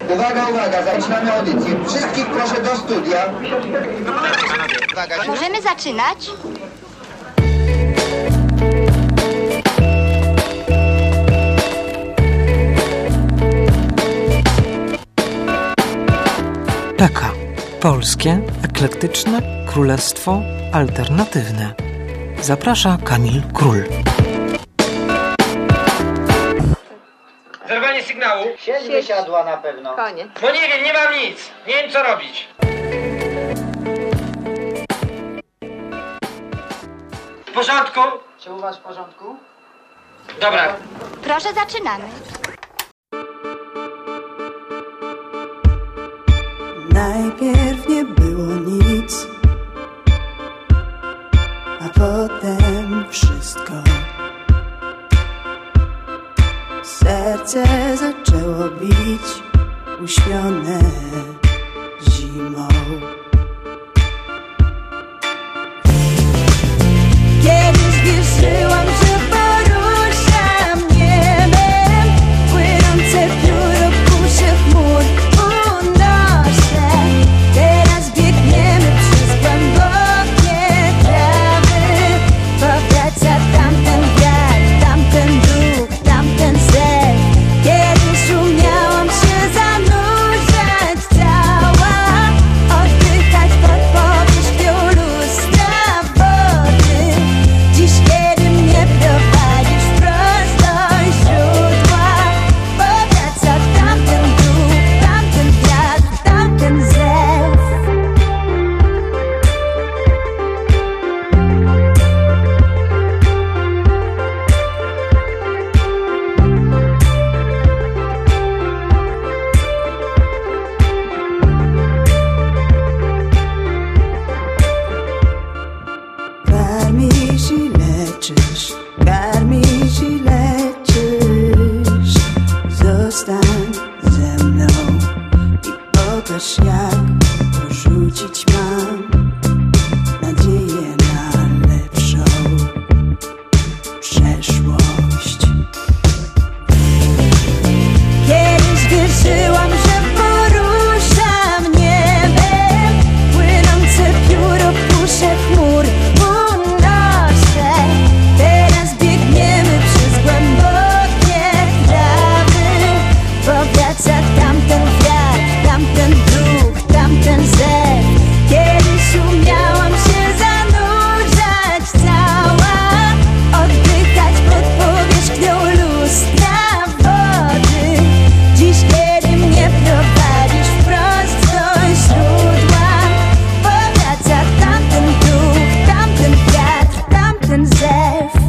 Uwaga, uwaga, zaczynamy audycję. Wszystkich proszę do studia. Możemy zaczynać? PK. Polskie, eklektyczne, królestwo alternatywne. Zaprasza Kamil Król. Zerwanie sygnału. Sieć wysiadła na pewno. Koniec. No nie wiem, nie mam nic. Nie wiem, co robić. W porządku? Czy u was w porządku? Dobra. Proszę, zaczynamy. Najpierw nie było nic, a potem wszystko. Serce zaczęło bić, uśpione zimą. Kiedyś wierzyłam, że poruszam niebem, płynące pióro kusie chmur unoszę. Teraz biegniemy przez głębokie trawy. Powraca tamten wiatr, tamten duch, tamten sen. Kiedyś umiałam się zanurzać cała, oddychać pod powierzchnią lustra wody. Dziś, kiedy mnie prowadzisz wprost do źródła, powraca tamten duch, tamten wiatr, tamten zew. Karmisz i leczysz, karmisz i leczysz. Zostań ze mną i pokaż, jak porzucić mam nadzieję na lepszą przeszłość. Kiedyś wierzyłam, że poruszam niebem, płynące pióro pusze chmur unoszę. Teraz biegniemy przez głębokie trawy. Powraca tamten wiatr, tamten duch, tamten zew. Kiedyś umiałam się zanurzać cała, oddychać pod powierzchnią lustra wody. Dziś, kiedy mnie prowadzisz wprost do źródła, powraca tamten duch, tamten wiatr, tamten zew.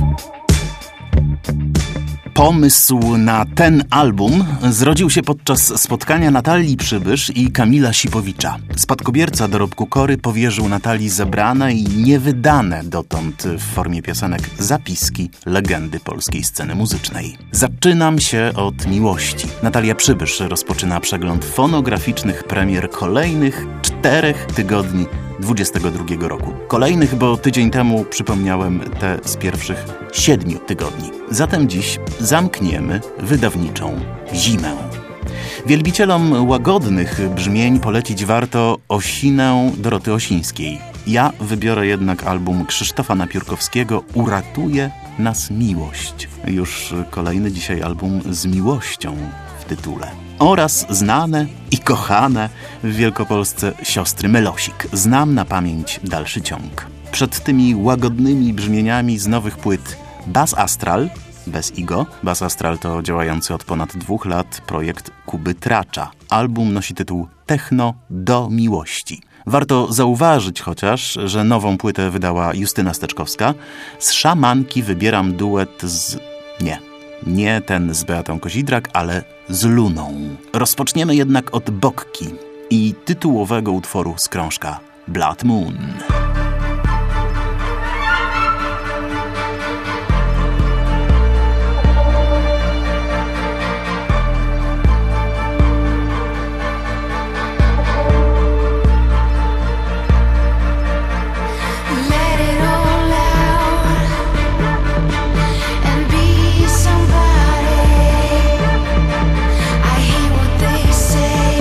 Pomysł na ten album zrodził się podczas spotkania Natalii Przybysz i Kamila Sipowicza. Spadkobierca dorobku Kory powierzył Natalii zebrane i niewydane dotąd w formie piosenek zapiski legendy polskiej sceny muzycznej. Zaczynam się od miłości. Natalia Przybysz rozpoczyna przegląd fonograficznych premier kolejnych 4 tygodni 22 roku. Kolejnych, bo tydzień temu przypomniałem te z pierwszych 7 tygodni. Zatem dziś zamkniemy wydawniczą zimę. Wielbicielom łagodnych brzmień polecić warto Osinę Doroty Osińskiej. Ja wybiorę jednak album Krzysztofa Napiórkowskiego Uratuje nas miłość. Już kolejny dzisiaj album z miłością w tytule. Oraz znane i kochane w Wielkopolsce siostry Melosik. Znam na pamięć dalszy ciąg. Przed tymi łagodnymi brzmieniami z nowych płyt Bas Astral, bez Igo. Bas Astral to działający od ponad 2 lat projekt Kuby Tracza. Album nosi tytuł Techno do miłości. Warto zauważyć chociaż, że nową płytę wydała Justyna Steczkowska. Z Szamanki wybieram duet z... Nie ten z Beatą Kozidrak, ale z Luną. Rozpoczniemy jednak od Bokki i tytułowego utworu z krążka Blood Moon. Say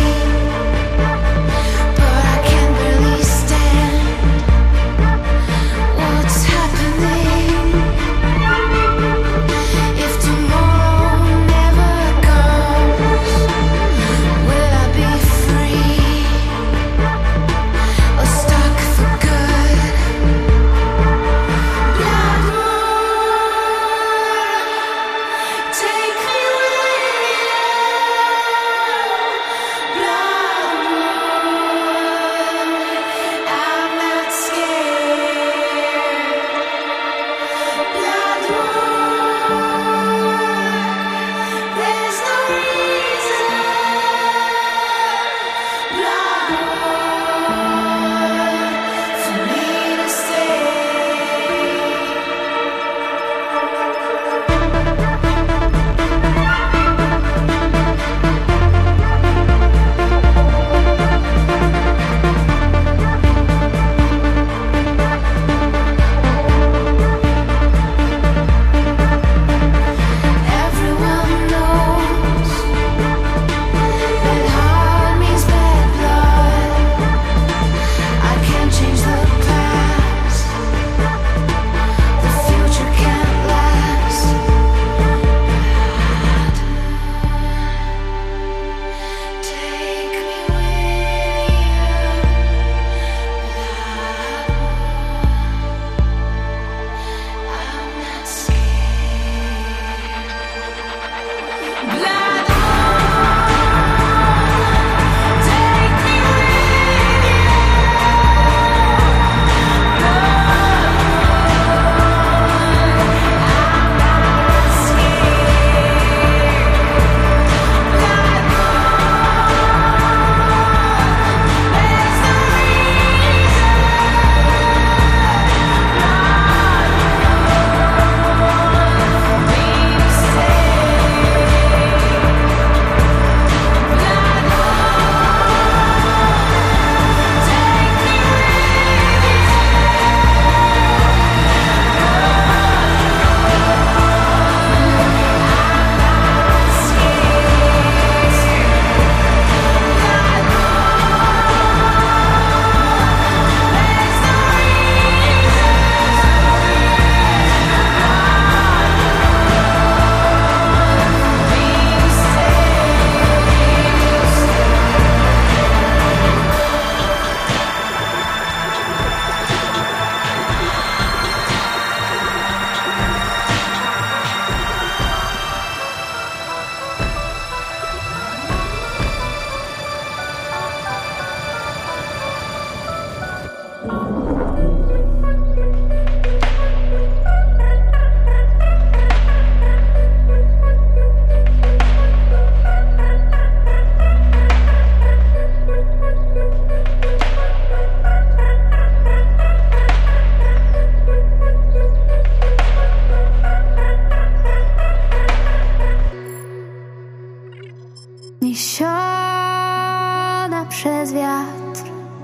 niesiona przez wiatr,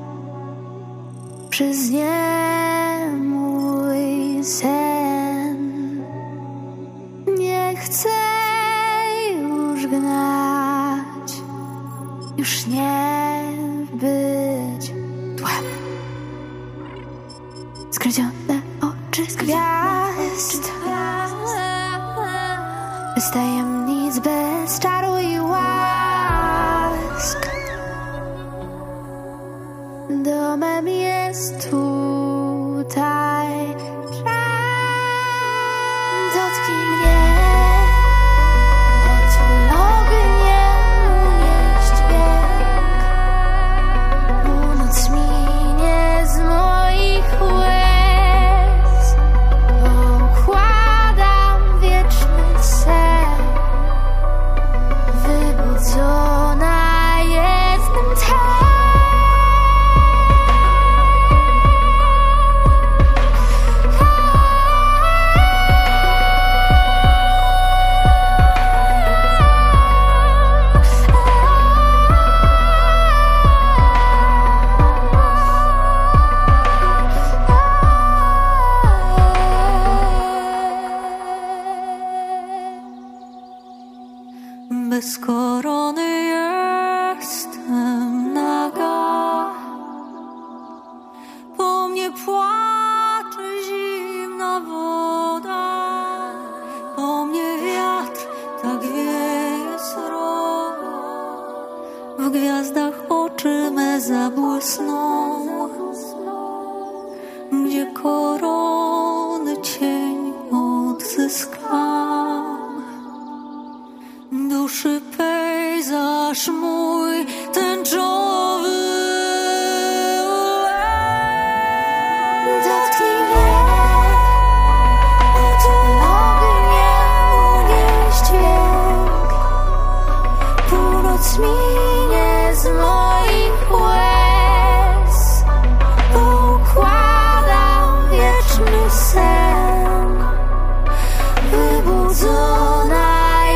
przez nie mój sen. Nie chcę już gnać, już nie być tłem. Skradzione oczy z gwiazd, bez tajemnic, bez czaru i łask. Domem jest tutaj. Dotknij mnie, otulony ognie unieść wiek. Północ minie z moich łez. Układam wieczny sen, wybudzona jednym tchem. Bez korony jestem naga, po mnie płacze zimna woda, po mnie wiatr tak wieje srogo, w gwiazdach oczy me zabłysną, gdzie korony cień odzyskam. Duszy pejzaż mój tęczowy. Dotknij mnie, otulony ognie unieść wiek. Północ minie z moich łez. Układam wieczny sen, wybudzona.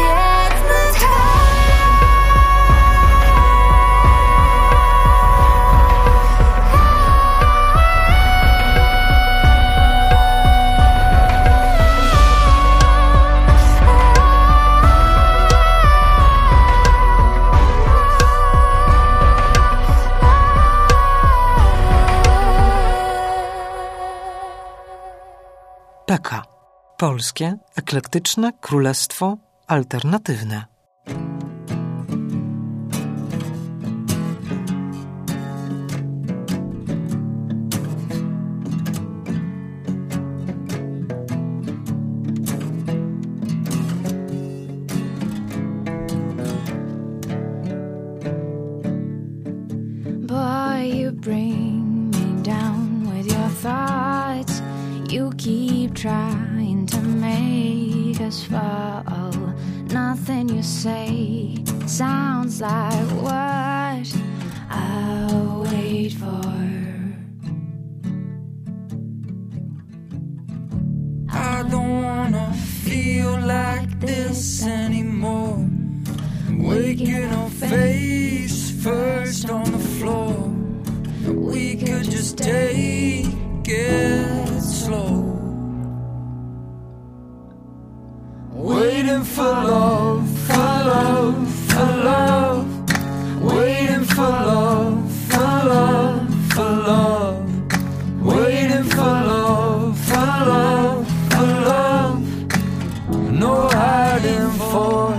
Peka. Polskie, eklektyczne królestwo alternatywne. Boy, you bring me down with your thoughts. You keep trying to make us fall. Nothing you say sounds like what I'll wait for. I don't wanna feel like this anymore. Waking up face first on the floor. We could just take it slow. Waiting for love, for love, for love. Waiting for love, for love, for love. Waiting for love, for love, for love. No hiding for.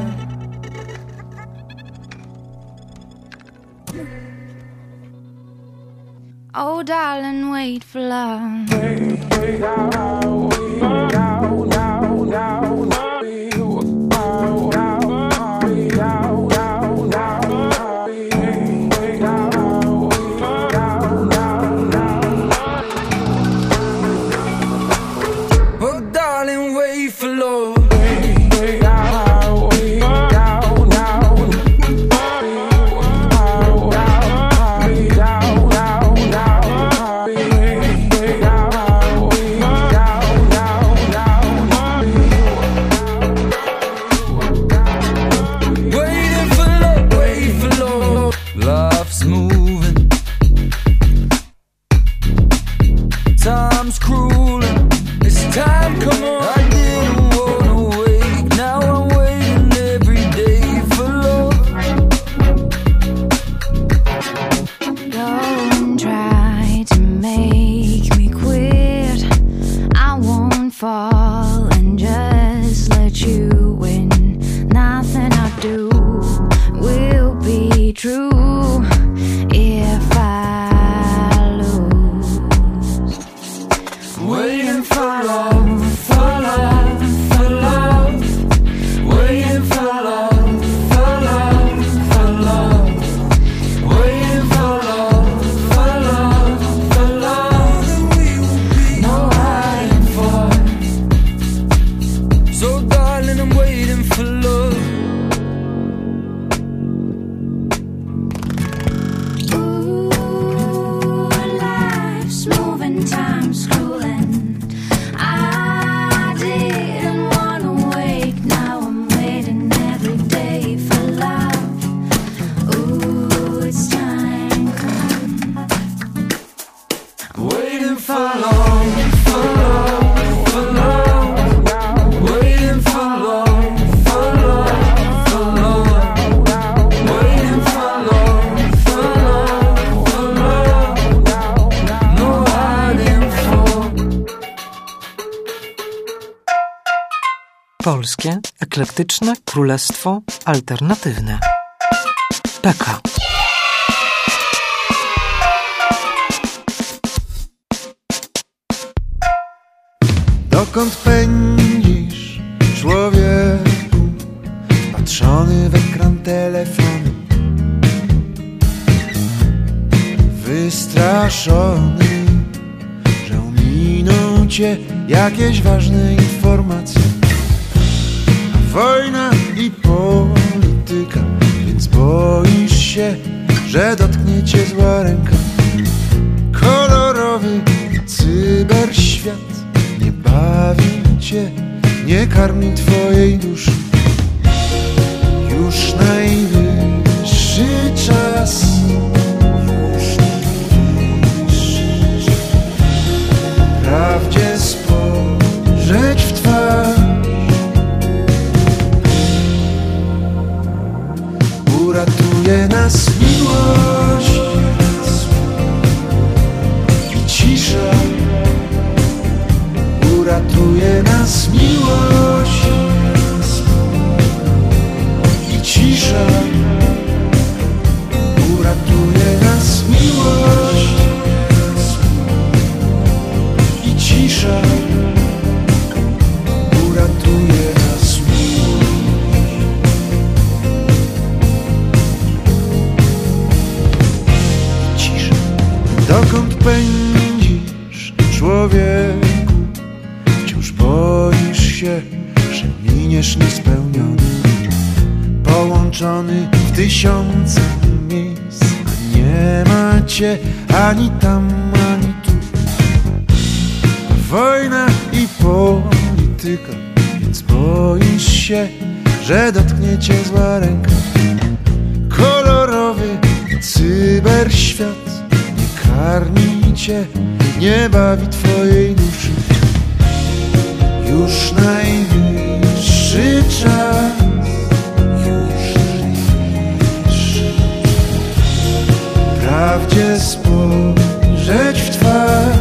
Oh, darling, wait for love. Oh, darling, wait for love. true if I lose. Waiting for love, for love, for love. Waiting for love, for love, for love. Waiting for love, for love, for love. No hiding for. So darling, I'm waiting for love. Ooh, life's moving, time's cruelin'. I didn't wanna wake, now I'm waiting every day for love. Ooh, it's time come. Waiting for love, for love, for love. Waiting for love, for love, for love. Waiting for love, for love, for love. No hiding for. Polskie, eklektyczne królestwo alternatywne. Peka. Dokąd pędzisz, człowieku, patrzony w ekran telefonu, wystraszony, że ominą cię jakieś ważne informacje. A wojna i polityka, więc boisz się, że dotknie cię zła ręka. Kolorowy cyberświat nie bawi cię, nie karmi twojej duszy. Już najwyższy czas, już najwyższy czas prawdzie spojrzeć w twarz. Uratuje nas miłość i cisza. Uratuje nas miłość i cisza. Uratuje nas miłość i cisza. Uratuje nas miłość i cisza. Dokąd pędzisz, człowieku? Boisz się, że miniesz niespełniony, połączony w tysiące miejsc, a nie ma cię ani tam, ani tu. Wojna i polityka, więc boisz się, że dotknie cię zła ręka. Kolorowy cyberświat nie karmi cię, nie bawi twojej duszy. Już najwyższy czas, już najwyższy czas prawdzie spojrzeć w twarz.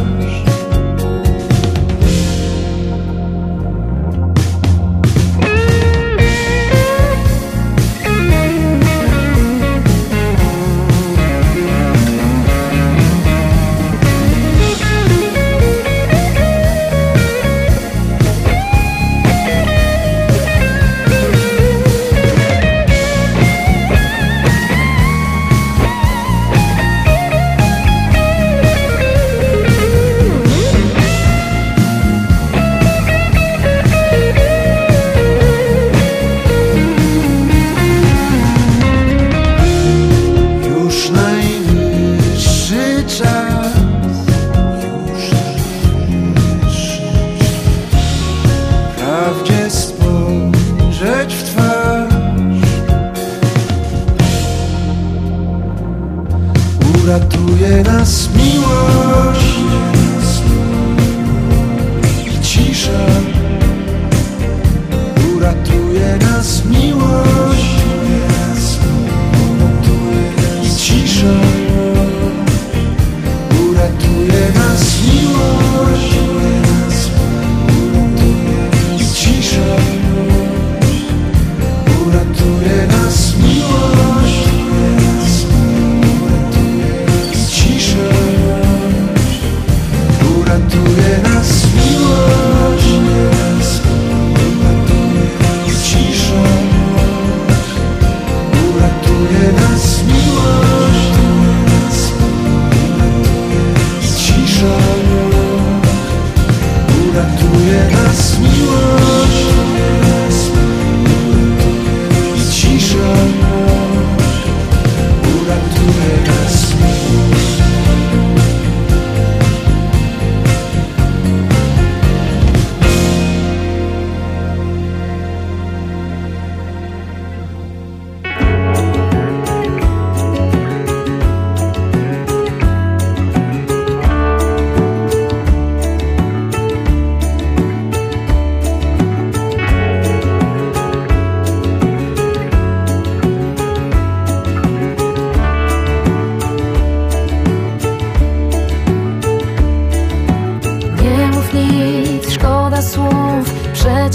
Uratuje nas miłość i cisza. Uratuje nas miłość i cisza. Uratuje nas miłość i cisza. Uratuje nas miłość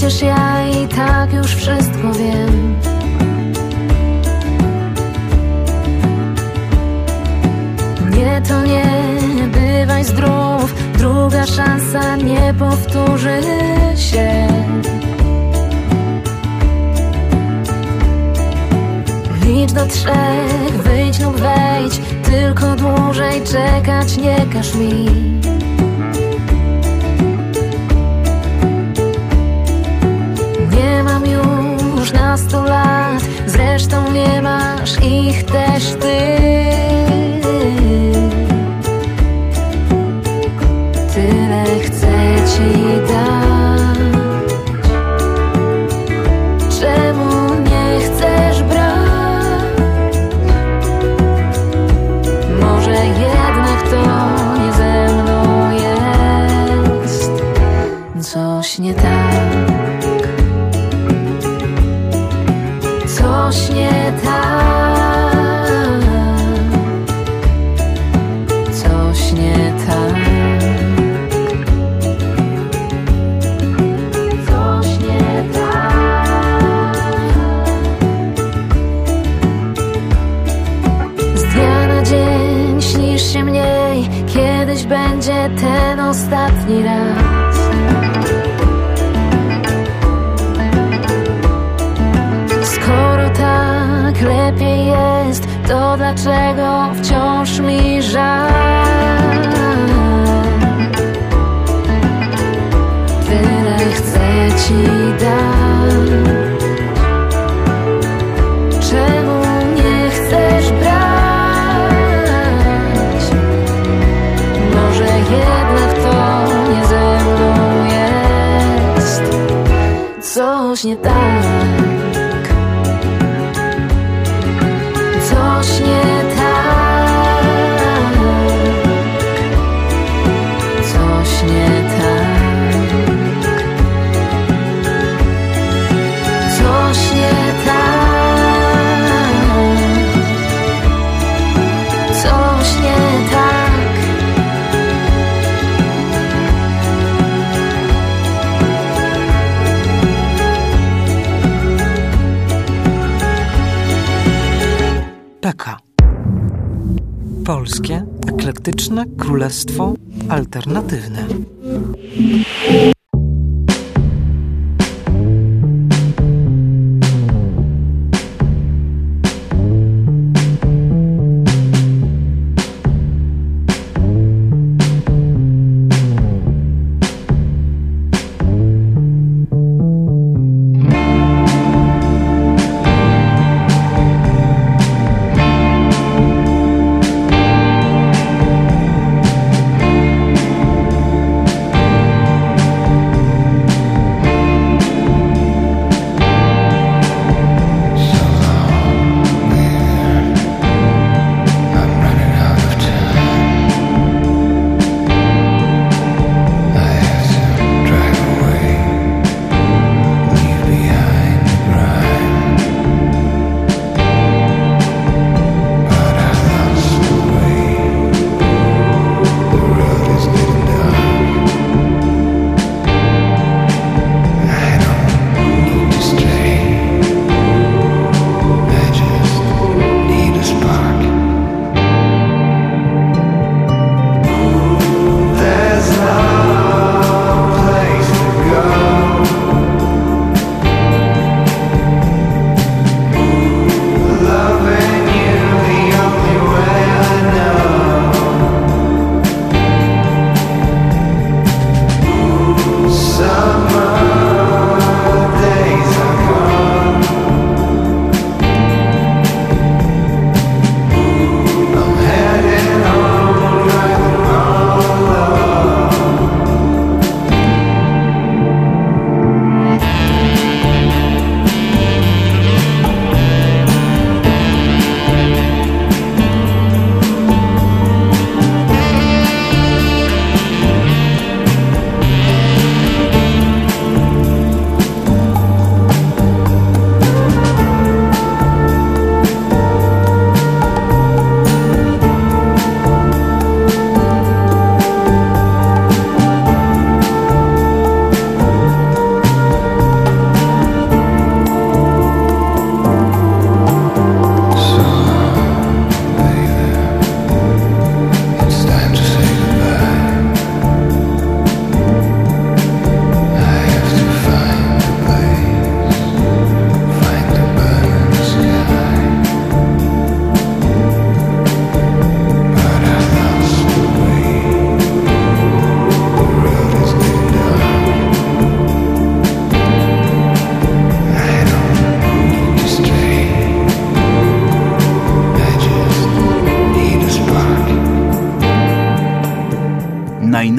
Przecież ja i tak już wszystko wiem. Nie to nie, bywaj zdrów. Druga szansa nie powtórzy się. Licz do 3, wyjdź lub wejdź. Tylko dłużej czekać nie każ mi. Nie mam już na 100 lat, zresztą nie masz ich też ty. Tyle chcę ci dać. Czemu nie chcesz brać? Może jednak to nie ze mną jest coś nie tak. Coś nie tak. Coś nie tak. Coś nie tak. Z dnia na dzień śnisz się mniej. Kiedyś będzie ten ostatni raz. Skoro tak lepiej jest, to dlaczego wciąż mi żal? Tyle chcę ci dać. Czemu nie chcesz brać? Może jednak to nie ze mną jest coś nie tak. Coś nie tak. Coś nie tak. Coś nie tak. Coś nie tak. Peka. Polskie, eklektyczne królestwo alternatywne.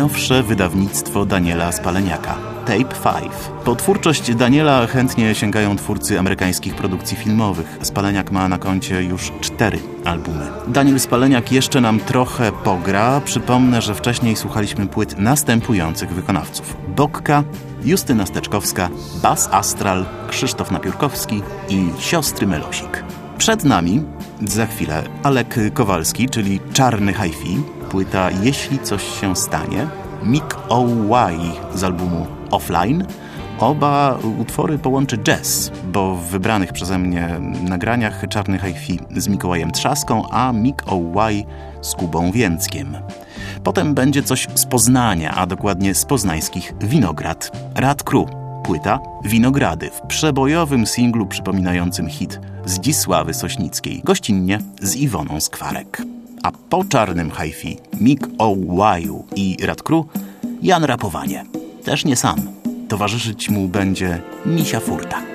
najnowsze wydawnictwo Daniela Spaleniaka, Tape 5. Po twórczość Daniela chętnie sięgają twórcy amerykańskich produkcji filmowych. Spaleniak ma na koncie już 4 albumy. Daniel Spaleniak jeszcze nam trochę pogra. Przypomnę, że wcześniej słuchaliśmy płyt następujących wykonawców: Bokka, Justyna Steczkowska, Bas Astral, Krzysztof Napiórkowski i Siostry Melosik. Przed nami za chwilę Alek Kowalski, czyli Czarny Hi-Fi, płyta Jeśli coś się stanie, Mick O'Y z albumu Offline. Oba utwory połączy jazz, bo w wybranych przeze mnie nagraniach Czarny Hi-Fi z Mikołajem Trzaską, a Mick O'Y z Kubą Więckiem. Potem będzie coś z Poznania, a dokładnie z poznańskich Winograd. Rad Crew, płyta Winogrady w przebojowym singlu przypominającym hit Zdzisławy Sośnickiej, gościnnie z Iwoną Skwarek. A po Czarnym Hi-Fi, Mick O'Y i Rad Crew, Jan Rapowanie. Też nie sam. Towarzyszyć mu będzie Misia Furtak.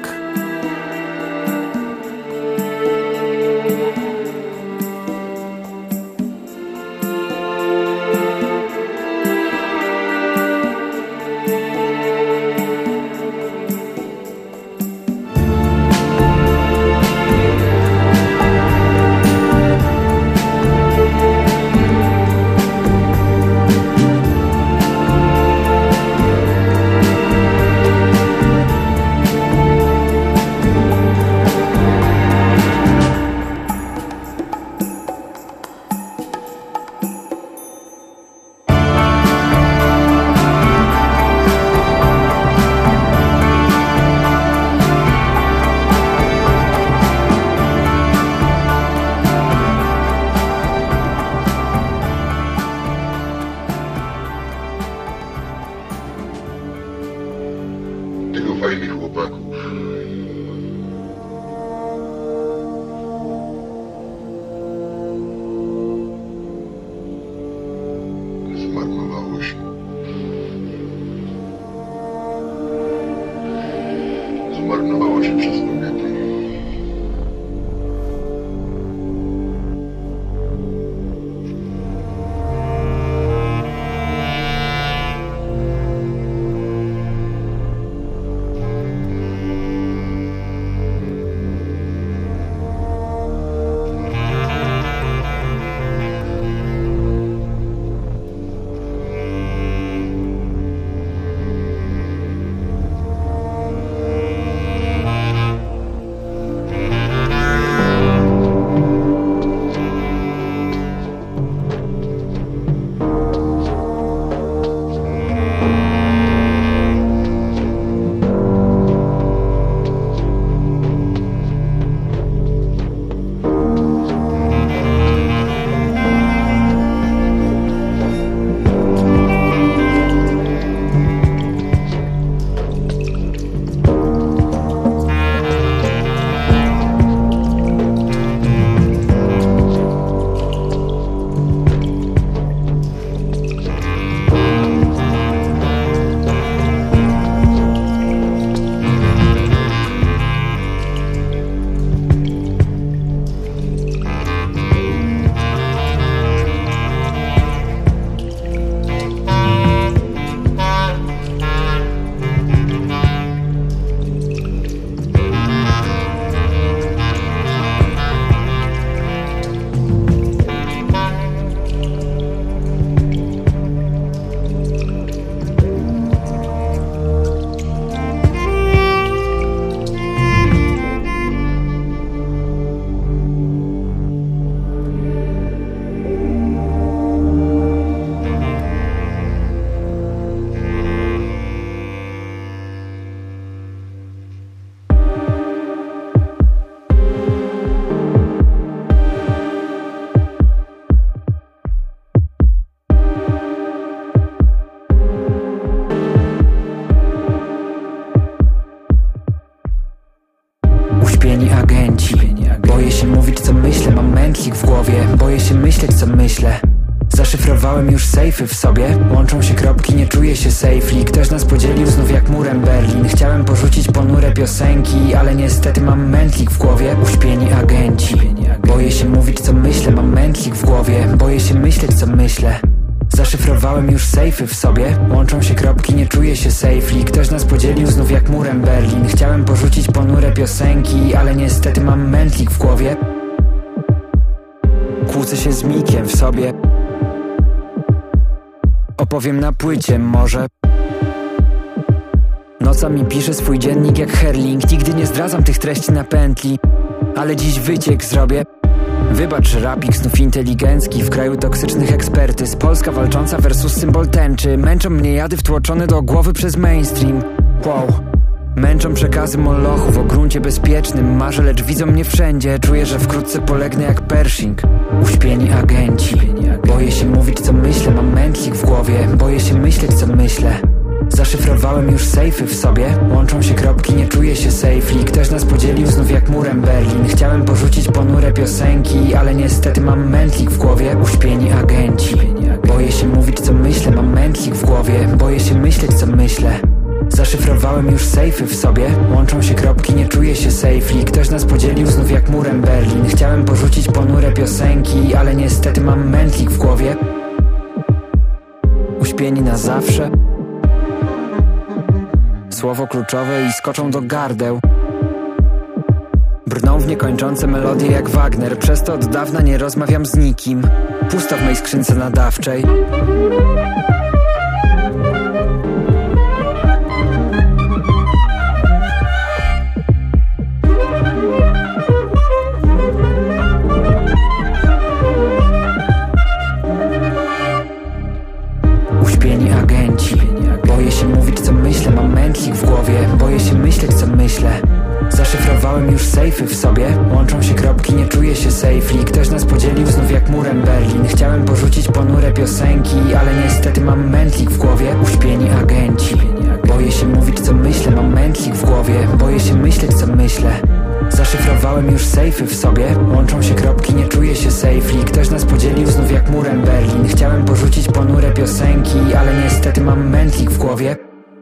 fajnych chłopaków. Zmarnowało się. Zmarnowało się przez kobiety. Uśpieni agenci. Boję się mówić co myślę, mam mętlik w głowie. Boję się myśleć co myślę. Zaszyfrowałem już sejfy w sobie. Łączą się kropki, nie czuję się safely. Ktoś nas podzielił znów jak murem Berlin. Chciałem porzucić ponure piosenki, ale niestety mam mętlik w głowie. Uśpieni agenci. Boję się mówić co myślę, mam mętlik w głowie. Boję się myśleć co myślę. Zaszyfrowałem już sejfy w sobie. Łączą się kropki, nie czuję się safely. Ktoś nas podzielił znów jak murem Berlin. Chciałem porzucić ponure piosenki, ale niestety mam mętlik w głowie. Kłócę się z mikiem w sobie. Opowiem na płycie może. Nocami piszę swój dziennik jak Herling. Nigdy nie zdradzam tych treści na pętli, ale dziś wyciek zrobię. Wybacz rapik znów inteligencki w kraju toksycznych ekspertyz. Polska walcząca versus symbol tęczy. Męczą mnie jady wtłoczone do głowy przez mainstream. Wow. Męczą przekazy molochów o gruncie bezpiecznym. Marzę, lecz widzą mnie wszędzie. Czuję, że wkrótce polegnę jak Pershing. Uśpieni agenci. Boję się mówić co myślę, mam mętlik w głowie. Boję się myśleć co myślę. Zaszyfrowałem już sejfy w sobie. Łączą się kropki, nie czuję się safely. Ktoś nas podzielił znów jak murem Berlin. Chciałem porzucić ponure piosenki, ale niestety mam mętlik w głowie. Uśpieni agenci. Boję się mówić co myślę, mam mętlik w głowie. Boję się myśleć co myślę. Zaszyfrowałem już sejfy w sobie. Łączą się kropki, nie czuję się safely. Ktoś nas podzielił znów jak murem Berlin. Chciałem porzucić ponure piosenki, ale niestety mam mętlik w głowie. Uśpieni na zawsze. Słowo kluczowe i skoczą do gardeł. Brną w niekończące melodie jak Wagner. Przez to od dawna nie rozmawiam z nikim. Pusto w mej skrzynce nadawczej. Uśpieni agenci. Boję się mówić co myślę, mam mętlik w głowie. Boję się myśleć co myślę. Zaszyfrowałem już sejfy w sobie. Łączą się kropki, nie czuję się safely. Ktoś nas podzielił znów jak murem Berlin. Chciałem porzucić ponure piosenki, ale niestety mam mętlik w głowie. Uśpieni agenci. Boję się mówić co myślę, mam mętlik w głowie. Boję się myśleć co myślę. Zaszyfrowałem już sejfy w sobie. Łączą się kropki, nie czuję się safely. Ktoś nas podzielił znów jak murem Berlin. Chciałem porzucić ponure piosenki, ale niestety mam mętlik w głowie.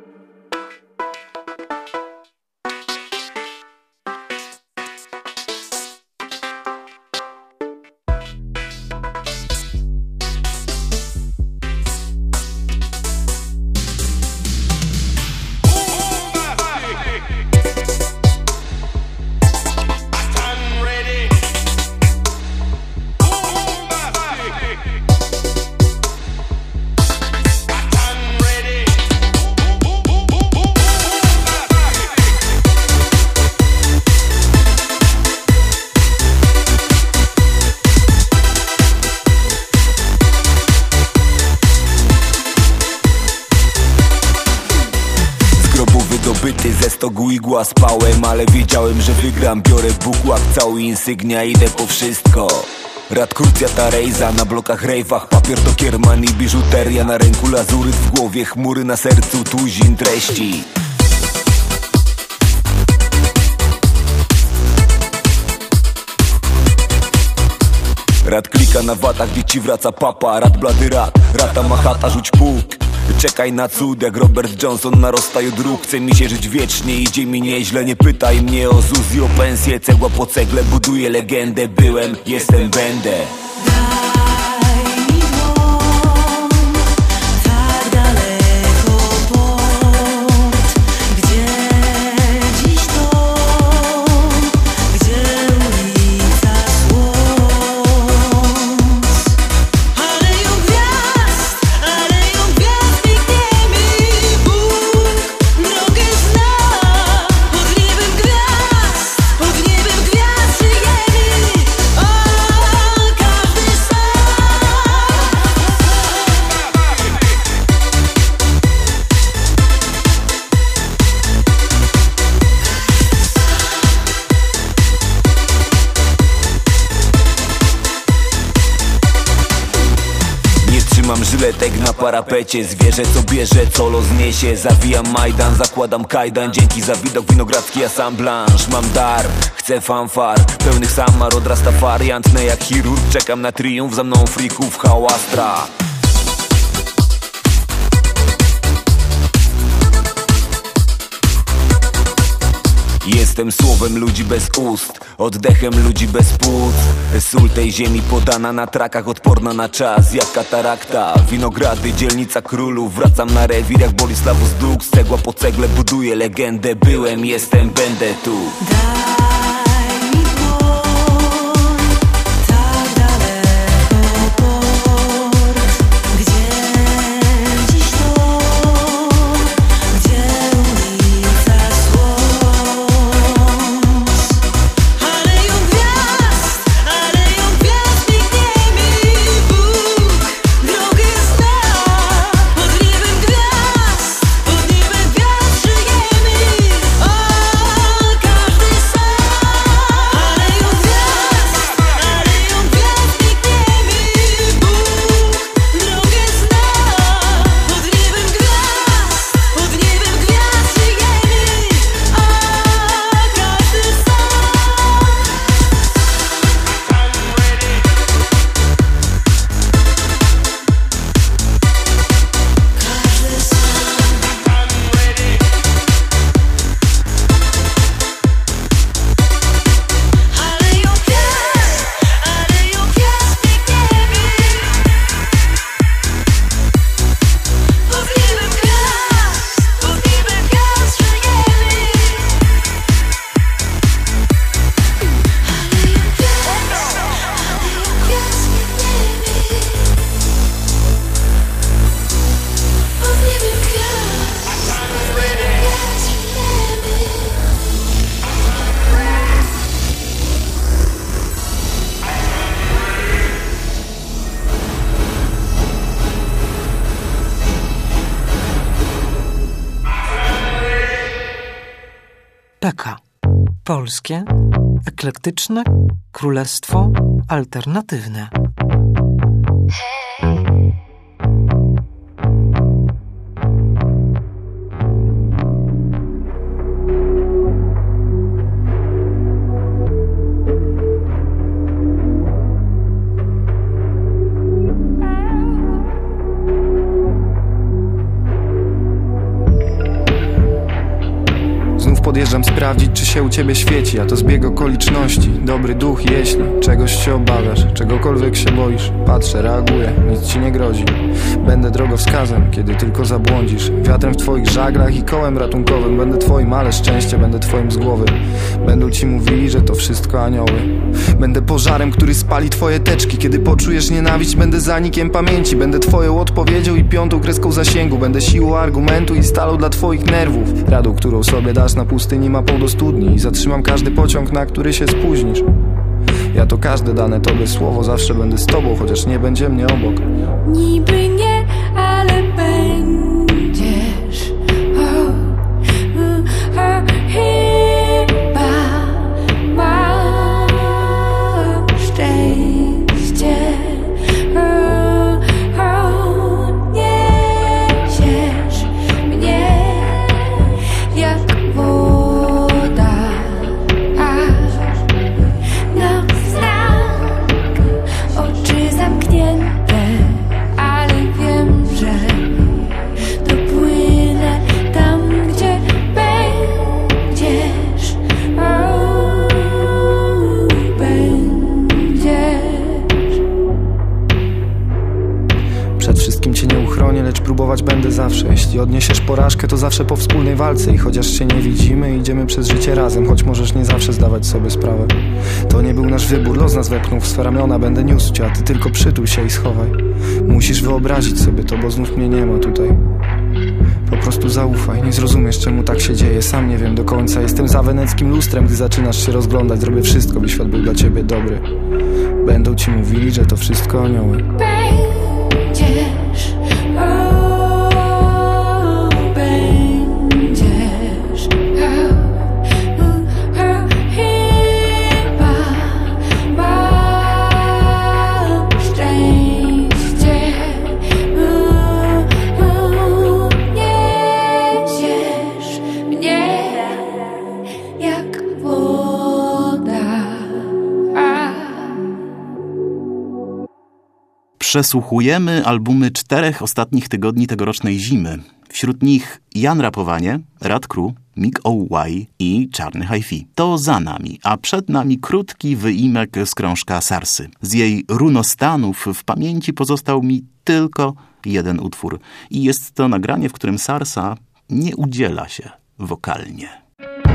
Ze stogu igła spałem, ale wiedziałem, że wygram. Biorę bukłak, cały insygnia, idę po wszystko. Rad krucjata rejza, na blokach rejwach. Papier to kierman i biżuteria. Na ręku lazuryt, w głowie chmury, na sercu tuzin treści. Rad klika na watach, gdy ci wraca papa. Rad blady rata machata, rzuć puk. Czekaj na cud jak Robert Johnson na rozstaju dróg. Chce mi się żyć wiecznie, idzie mi nieźle. Nie pytaj mnie o ZUS i o pensję. Cegła po cegle, buduję legendę. Byłem, jestem, będę. Mam żyletek na parapecie, zwierzę co bierze, co los niesie. Zawijam Majdan, zakładam kajdan. Dzięki za widok winogradzki assemblange. Mam dar, chcę fanfar, pełnych samar od Rastafarian. Tnę jak chirurg, czekam na triumf, za mną frików hałastra. Jestem słowem ludzi bez ust, oddechem ludzi bez płuc. Sól tej ziemi podana na trakach, odporna na czas jak katarakta. Winogrady, dzielnica królów, wracam na rewir jak Bolislavus Dux. Cegła po cegle buduję legendę, byłem, jestem, będę tu. Peka. Polskie, eklektyczne królestwo alternatywne. Podjeżdżam sprawdzić, czy się u ciebie świeci, a to zbieg okoliczności. Dobry duch, jeśli czegoś się obawiasz, czegokolwiek się boisz. Patrzę, reaguję, nic ci nie grozi. Będę drogowskazem, kiedy tylko zabłądzisz. Wiatrem w twoich żaglach i kołem ratunkowym. Będę twoim, ale szczęście, będę twoim z głowy. Będą ci mówili, że to wszystko anioły. Będę pożarem, który spali twoje teczki. Kiedy poczujesz nienawiść, będę zanikiem pamięci. Będę twoją odpowiedzią i piątą kreską zasięgu. Będę siłą argumentu i stalą dla twoich nerwów. Radą, którą sobie dasz na pustyni, mapą do studni. I zatrzymam każdy pociąg, na który się spóźnisz. Ja to każde dane tobie słowo. Zawsze będę z tobą, chociaż nie będzie mnie obok. Niby nie, ale będziesz. Chyba mam szczęście. Niesiesz mnie jak woda, na znak, oczy zamknięte, ale wiem, że dopłynę tam, gdzie będziesz. Będziesz. Przed wszystkim cię nie uchronię, lecz próbować będę zawsze. Jeśli odniesiesz porażkę, to zawsze po wspólnej walce. I chociaż się nie widzimy, idziemy przez życie razem. Choć możesz nie zawsze zdawać sobie sprawę. To nie był nasz wybór, los nas wepchnął w swe ramiona. Będę niósł cię, a ty tylko przytul się i schowaj. Musisz wyobrazić sobie to, bo znów mnie nie ma tutaj. Po prostu zaufaj, nie zrozumiesz, czemu tak się dzieje. Sam nie wiem do końca, jestem za weneckim lustrem. Gdy zaczynasz się rozglądać, zrobię wszystko, by świat był dla ciebie dobry. Będą ci mówili, że to wszystko anioły. Będziesz, będziesz, chyba mam szczęście. Niesiesz mnie jak woda. Przesłuchujemy albumy 4 ostatnich tygodni tegorocznej zimy. Wśród nich Jan Rapowanie, Rad Crew, Mick O'Y i Czarny Hi-Fi. To za nami, a przed nami krótki wyimek z krążka Sarsy. Z jej runostanów w pamięci pozostał mi tylko jeden utwór. I jest to nagranie, w którym Sarsa nie udziela się wokalnie.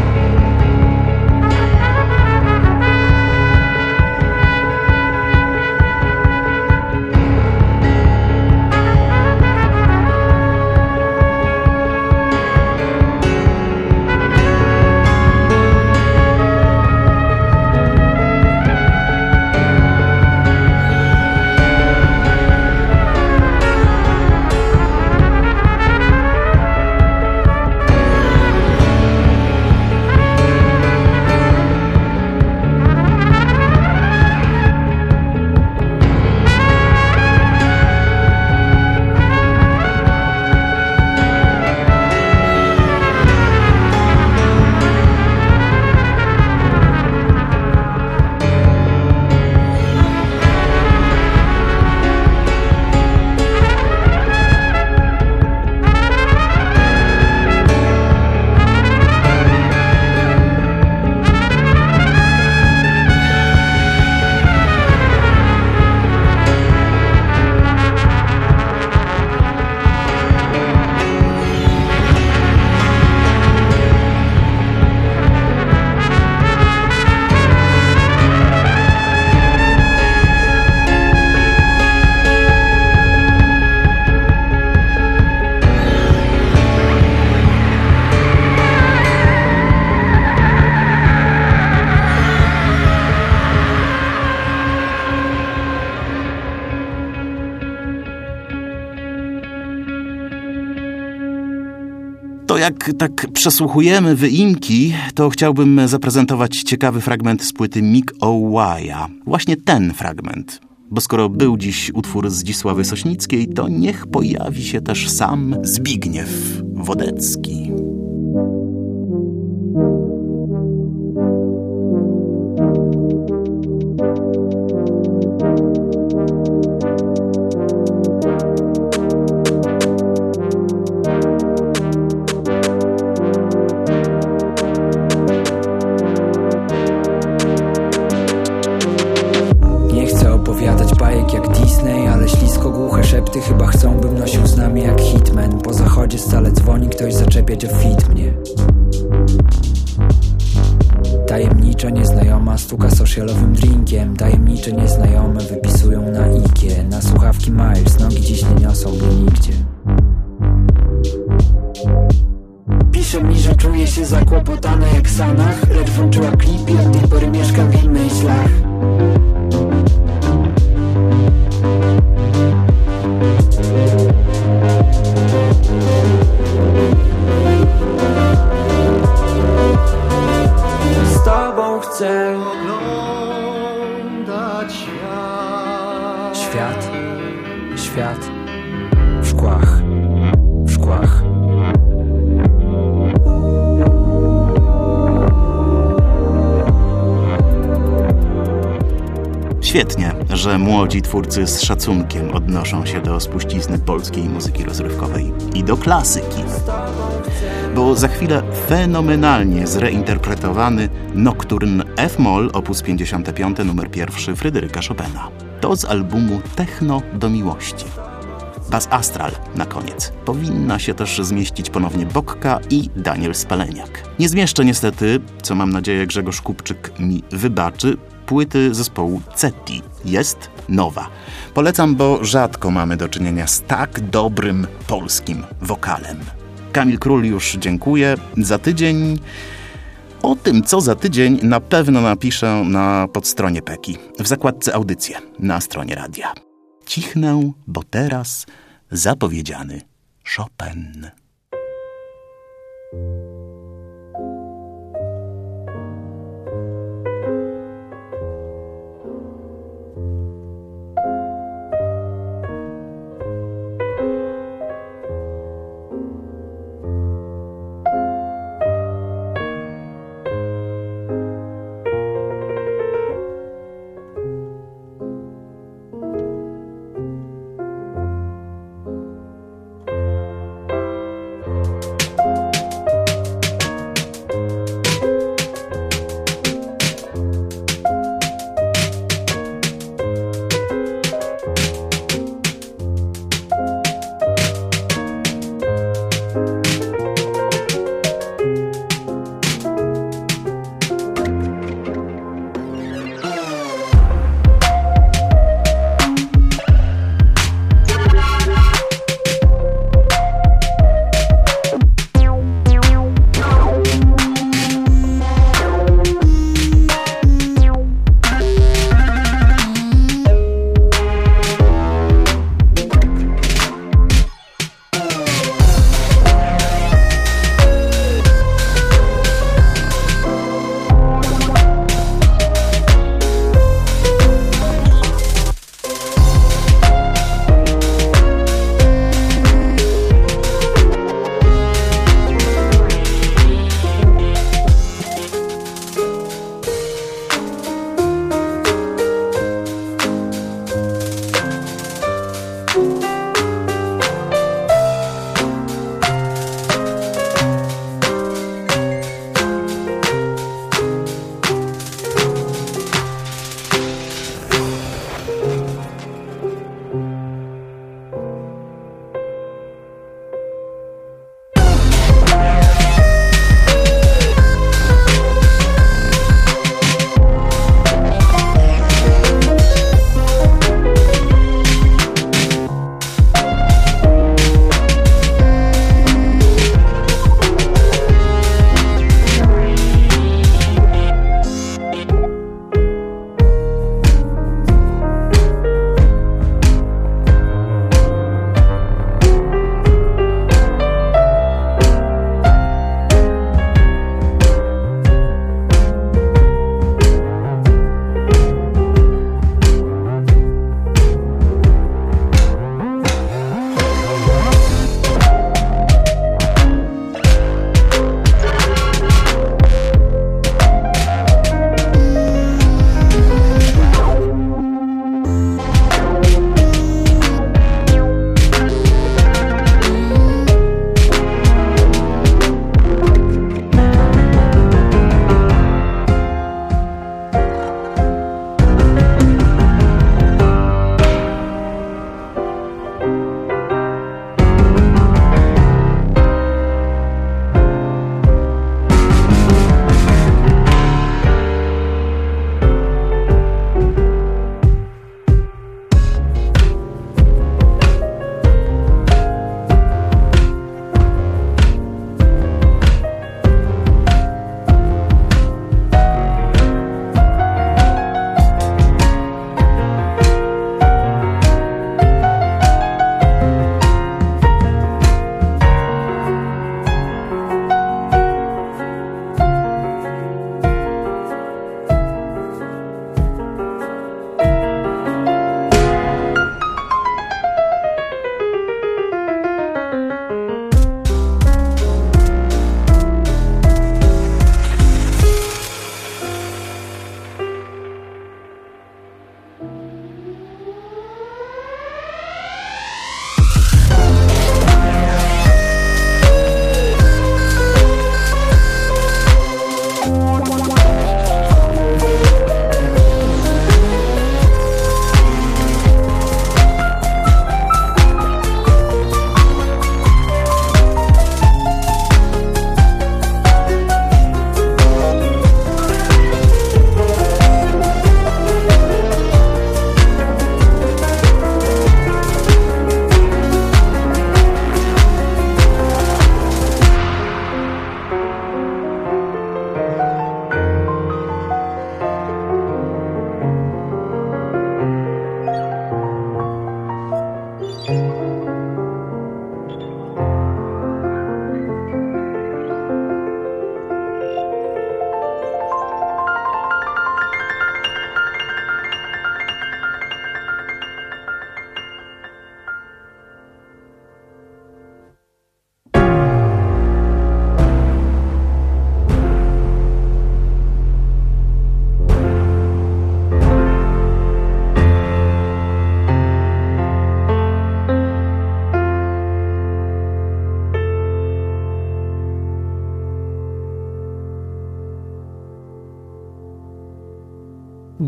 To jak tak przesłuchujemy wyimki, to chciałbym zaprezentować ciekawy fragment z płyty Mick O'Y'a. Właśnie ten fragment. Bo skoro był dziś utwór Zdzisławy Sośnickiej, to niech pojawi się też sam Zbigniew Wodecki. Chyba chcą, bym nosił z nami jak hitman. Po zachodzie stale dzwoni ktoś zaczepiać o fit mnie. Tajemnicza nieznajoma stuka socialowym drinkiem. Tajemnicze nieznajome wypisują na ikie. Na słuchawki Miles, nogi dziś nie niosą mnie nigdzie. Pisze mi, że czuje się zakłopotana jak Sanach, lecz włączyła klip i od tej pory mieszka w jej myślach. Z tobą chcę oglądać świat. Świat w szkłach, w szkłach. Świetnie, że młodzi twórcy z szacunkiem odnoszą się do spuścizny polskiej muzyki rozrywkowej i do klasyki. Bo za chwilę fenomenalnie zreinterpretowany Nocturne F-moll op. 55 nr 1 Fryderyka Chopina. To z albumu Techno do miłości. Bas Astral na koniec. Powinna się też zmieścić ponownie Bokka i Daniel Spaleniak. Nie zmieszczę niestety, co mam nadzieję Grzegorz Kupczyk mi wybaczy, płyty zespołu Ceti. Jest nowa. Polecam, bo rzadko mamy do czynienia z tak dobrym polskim wokalem. Kamil Król już dziękuję. Za tydzień... O tym, co za tydzień, na pewno napiszę na podstronie Peki, w zakładce audycje na stronie radia. Cichnę, bo teraz zapowiedziany Chopin.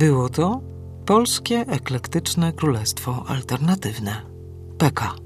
Było to Polskie Eklektyczne Królestwo Alternatywne. PK.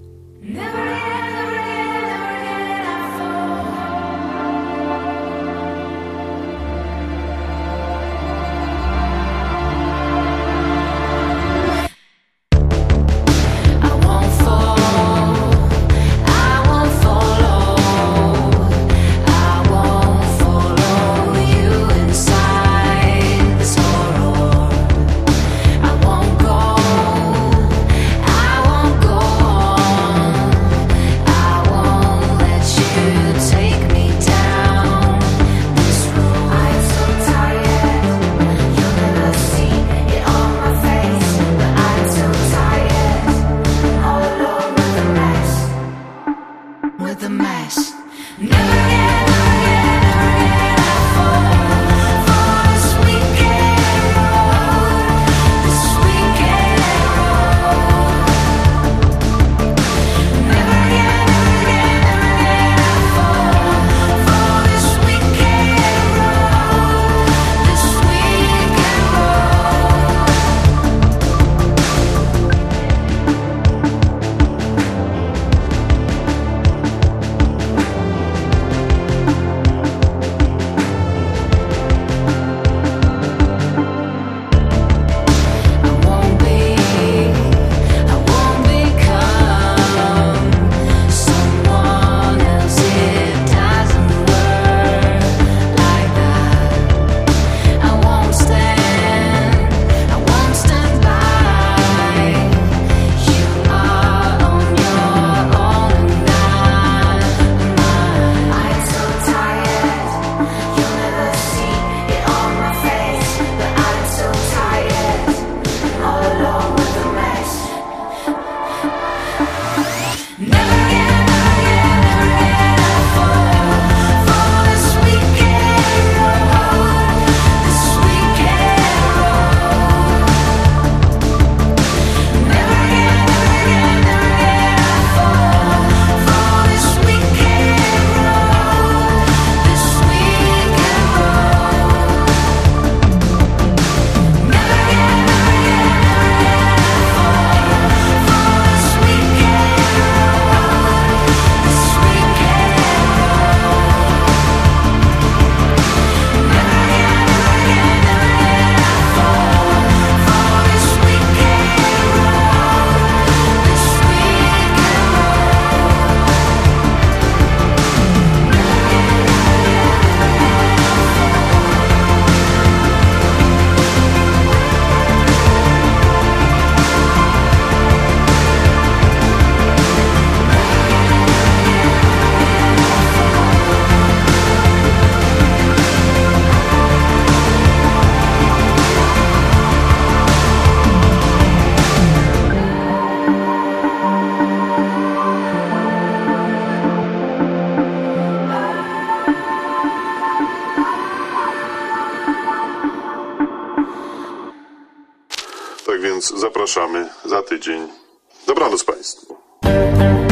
Tak więc zapraszamy za tydzień. Dobranoc Państwu.